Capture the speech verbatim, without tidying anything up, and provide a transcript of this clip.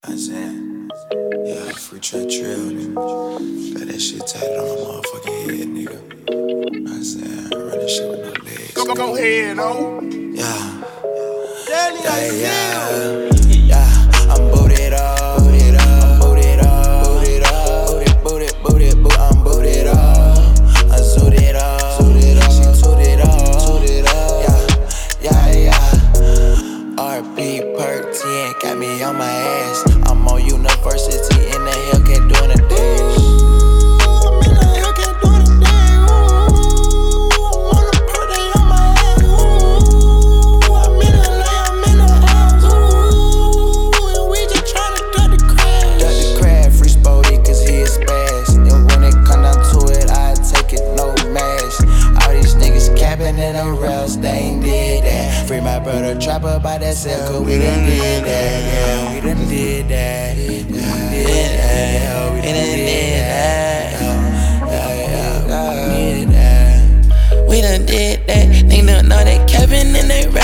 I said, yeah, free track trail, nigga. Got that shit tatted on my motherfucking head, nigga. I said, I run this shit with no legs. Go, go, go ahead, no. Yeah. Yeah, yeah, yeah. I'm booted up, booted up, booted up, booted up, booted, booted, booted, boot. I'm booted up. I zooted up, zooted up, she tooted up, tooted up. Yeah, yeah, yeah. R P Perk ten got me on my ass. I'm on University in the Hellcat doing a dash. I'm in the Hellcat doing a dash. I'm on the perk, they on my ass. I'm in L A, I'm in the house. And we just tryna duck the crash. Duck the crash, free Spody cause he is spaz. And when it come down to it, I take it, no mash. All these niggas capping in the rails, they ain't did that. Free my brother Trapper by that cell, cause we done did that. Yeah, we done did that. Yeah, we done did that. Yeah, we done did that. Yeah, yeah, yeah, we did that. We done did that. Nigga don't know that Kevin in they rap.